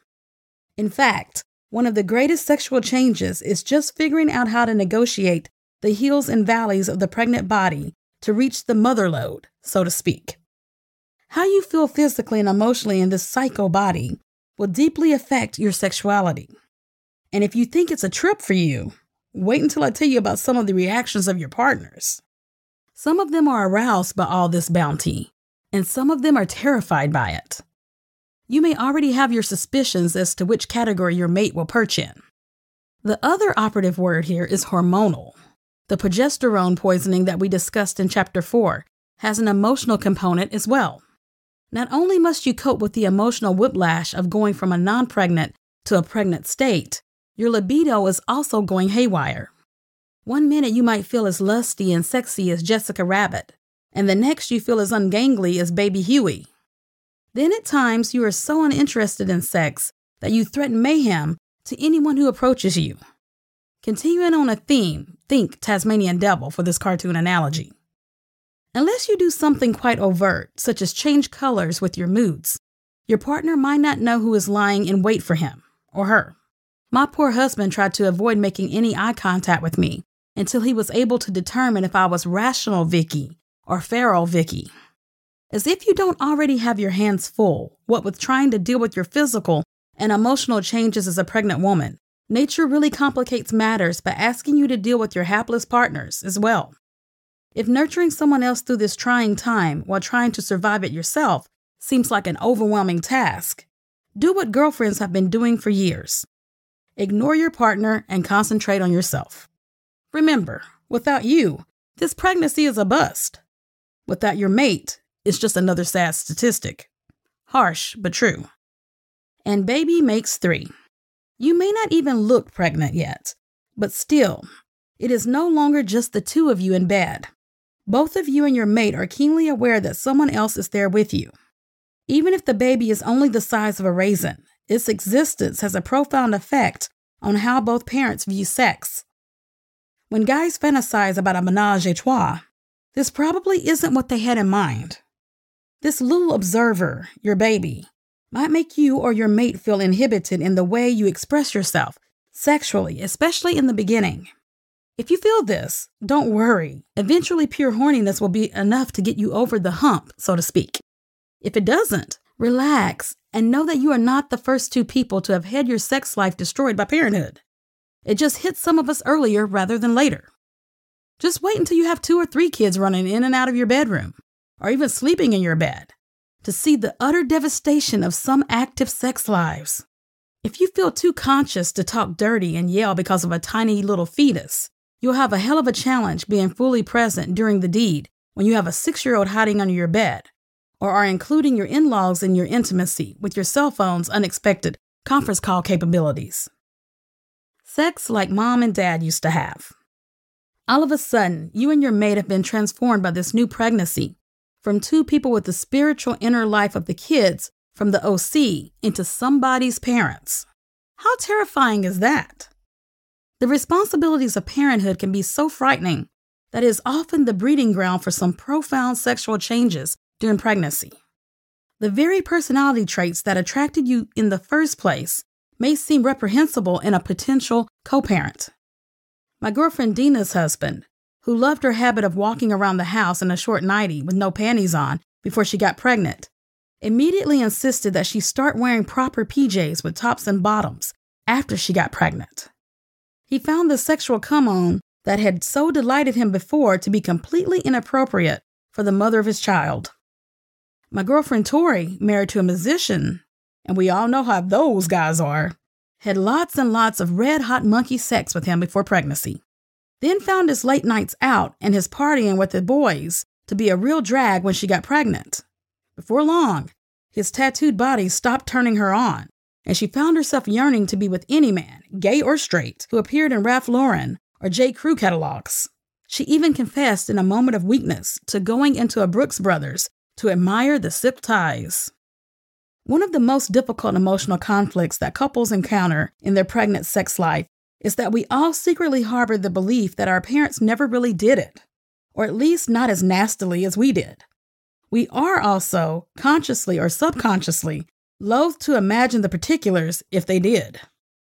In fact, one of the greatest sexual changes is just figuring out how to negotiate the hills and valleys of the pregnant body to reach the mother load, so to speak. How you feel physically and emotionally in this psycho body will deeply affect your sexuality. And if you think it's a trip for you, wait until I tell you about some of the reactions of your partners. Some of them are aroused by all this bounty, and some of them are terrified by it. You may already have your suspicions as to which category your mate will perch in. The other operative word here is hormonal. The progesterone poisoning that we discussed in Chapter four has an emotional component as well. Not only must you cope with the emotional whiplash of going from a non-pregnant to a pregnant state, your libido is also going haywire. One minute you might feel as lusty and sexy as Jessica Rabbit, and the next you feel as ungangly as Baby Huey. Then at times you are so uninterested in sex that you threaten mayhem to anyone who approaches you. Continuing on a theme, think Tasmanian Devil for this cartoon analogy. Unless you do something quite overt, such as change colors with your moods, your partner might not know who is lying in wait for him or her. My poor husband tried to avoid making any eye contact with me until he was able to determine if I was rational Vicky or feral Vicky. As if you don't already have your hands full, what with trying to deal with your physical and emotional changes as a pregnant woman, nature really complicates matters by asking you to deal with your hapless partners as well. If nurturing someone else through this trying time while trying to survive it yourself seems like an overwhelming task, do what girlfriends have been doing for years. Ignore your partner and concentrate on yourself. Remember, without you, this pregnancy is a bust. Without your mate, it's just another sad statistic. Harsh, but true. And baby makes three. You may not even look pregnant yet, but still, it is no longer just the two of you in bed. Both of you and your mate are keenly aware that someone else is there with you. Even if the baby is only the size of a raisin, its existence has a profound effect on how both parents view sex. When guys fantasize about a ménage à trois, this probably isn't what they had in mind. This little observer, your baby, might make you or your mate feel inhibited in the way you express yourself sexually, especially in the beginning. If you feel this, don't worry. Eventually, pure horniness will be enough to get you over the hump, so to speak. If it doesn't, relax and know that you are not the first two people to have had your sex life destroyed by parenthood. It just hit some of us earlier rather than later. Just wait until you have two or three kids running in and out of your bedroom, or even sleeping in your bed, to see the utter devastation of some active sex lives. If you feel too conscious to talk dirty and yell because of a tiny little fetus, you'll have a hell of a challenge being fully present during the deed when you have a six-year-old hiding under your bed, or are including your in-laws in your intimacy with your cell phone's unexpected conference call capabilities. Sex like mom and dad used to have. All of a sudden, you and your mate have been transformed by this new pregnancy from two people with the spiritual inner life of the kids from the O C into somebody's parents. How terrifying is that? The responsibilities of parenthood can be so frightening that it is often the breeding ground for some profound sexual changes during pregnancy. The very personality traits that attracted you in the first place may seem reprehensible in a potential co-parent. My girlfriend Dina's husband, who loved her habit of walking around the house in a short nightie with no panties on before she got pregnant, immediately insisted that she start wearing proper P Js with tops and bottoms after she got pregnant. He found the sexual come-on that had so delighted him before to be completely inappropriate for the mother of his child. My girlfriend Tori, married to a musician, and we all know how those guys are, had lots and lots of red-hot monkey sex with him before pregnancy, then found his late nights out and his partying with the boys to be a real drag when she got pregnant. Before long, his tattooed body stopped turning her on, and she found herself yearning to be with any man, gay or straight, who appeared in Ralph Lauren or J. Crew catalogs. She even confessed in a moment of weakness to going into a Brooks Brothers to admire the silk ties. One of the most difficult emotional conflicts that couples encounter in their pregnant sex life is that we all secretly harbor the belief that our parents never really did it, or at least not as nastily as we did. We are also, consciously or subconsciously, loath to imagine the particulars if they did.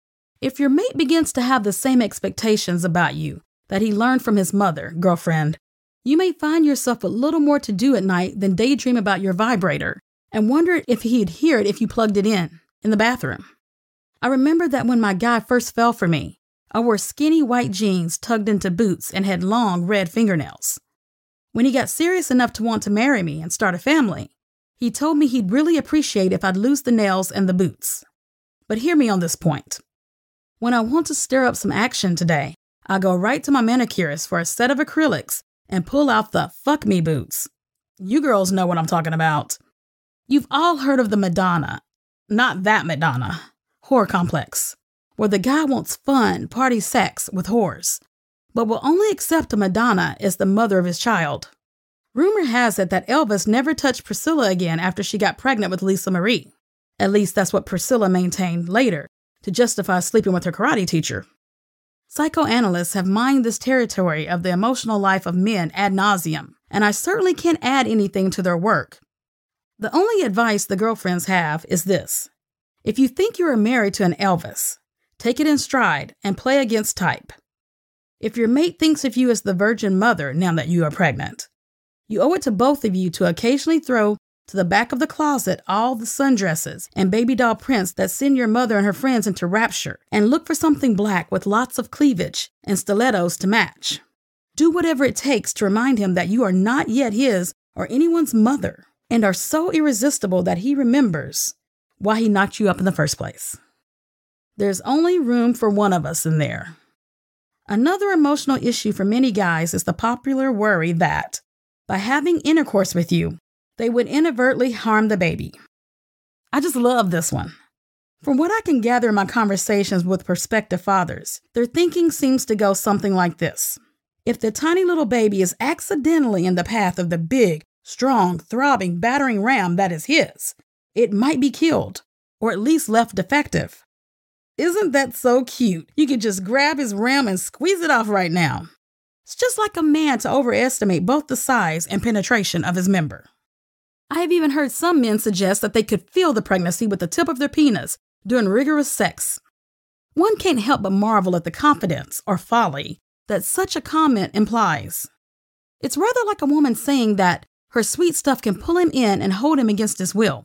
If your mate begins to have the same expectations about you that he learned from his mother, girlfriend, you may find yourself with little more to do at night than daydream about your vibrator and wonder if he'd hear it if you plugged it in, in the bathroom. I remember that when my guy first fell for me, I wore skinny white jeans tugged into boots and had long red fingernails. When he got serious enough to want to marry me and start a family, he told me he'd really appreciate if I'd lose the nails and the boots. But hear me on this point. When I want to stir up some action today, I go right to my manicurist for a set of acrylics and pull out the fuck me boots. You girls know what I'm talking about. You've all heard of the Madonna, not that Madonna, whore complex, where the guy wants fun, party sex with whores, but will only accept a Madonna as the mother of his child. Rumor has it that Elvis never touched Priscilla again after she got pregnant with Lisa Marie. At least that's what Priscilla maintained later to justify sleeping with her karate teacher. Psychoanalysts have mined this territory of the emotional life of men ad nauseum, and I certainly can't add anything to their work. The only advice the girlfriends have is this. If you think you are married to an Elvis, take it in stride and play against type. If your mate thinks of you as the virgin mother now that you are pregnant, you owe it to both of you to occasionally throw to the back of the closet all the sundresses and baby doll prints that send your mother and her friends into rapture, and look for something black with lots of cleavage and stilettos to match. Do whatever it takes to remind him that you are not yet his or anyone's mother and are so irresistible that he remembers why he knocked you up in the first place. There's only room for one of us in there. Another emotional issue for many guys is the popular worry that, by having intercourse with you, they would inadvertently harm the baby. I just love this one. From what I can gather in my conversations with prospective fathers, their thinking seems to go something like this. If the tiny little baby is accidentally in the path of the big, strong, throbbing, battering ram that is his, it might be killed, or at least left defective. Isn't that so cute? You could just grab his ram and squeeze it off right now. It's just like a man to overestimate both the size and penetration of his member. I have even heard some men suggest that they could feel the pregnancy with the tip of their penis during rigorous sex. One can't help but marvel at the confidence or folly that such a comment implies. It's rather like a woman saying that her sweet stuff can pull him in and hold him against his will.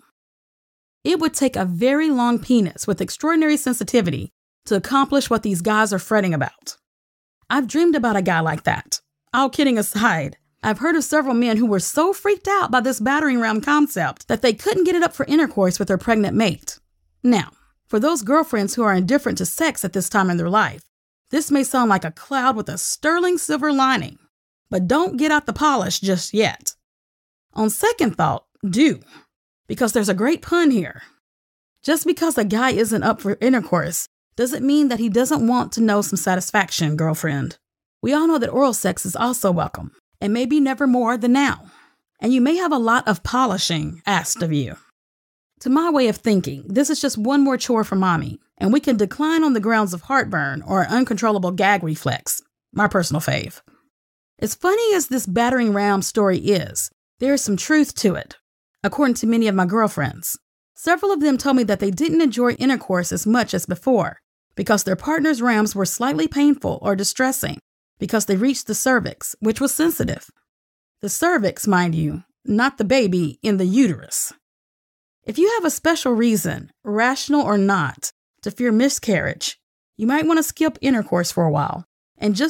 It would take a very long penis with extraordinary sensitivity to accomplish what these guys are fretting about. I've dreamed about a guy like that. All kidding aside, I've heard of several men who were so freaked out by this battering ram concept that they couldn't get it up for intercourse with their pregnant mate. Now, for those girlfriends who are indifferent to sex at this time in their life, this may sound like a cloud with a sterling silver lining, but don't get out the polish just yet. On second thought, do, because there's a great pun here. Just because a guy isn't up for intercourse doesn't mean that he doesn't want to know some satisfaction, girlfriend. We all know that oral sex is also welcome, and maybe never more than now. And you may have a lot of polishing asked of you. To my way of thinking, this is just one more chore for mommy, and we can decline on the grounds of heartburn or an uncontrollable gag reflex, my personal fave. As funny as this battering ram story is, there is some truth to it, according to many of my girlfriends. Several of them told me that they didn't enjoy intercourse as much as before because their partner's rams were slightly painful or distressing because they reached the cervix, which was sensitive. The cervix, mind you, not the baby in the uterus. If you have a special reason, rational or not, to fear miscarriage, you might want to skip intercourse for a while and just